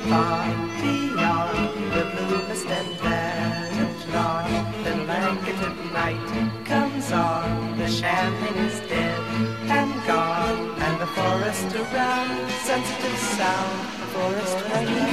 Far beyond the bluest and verdant lawn, the blanketed night comes on, the champagne is dead and gone, and the forest around, sensitive sound, the forest right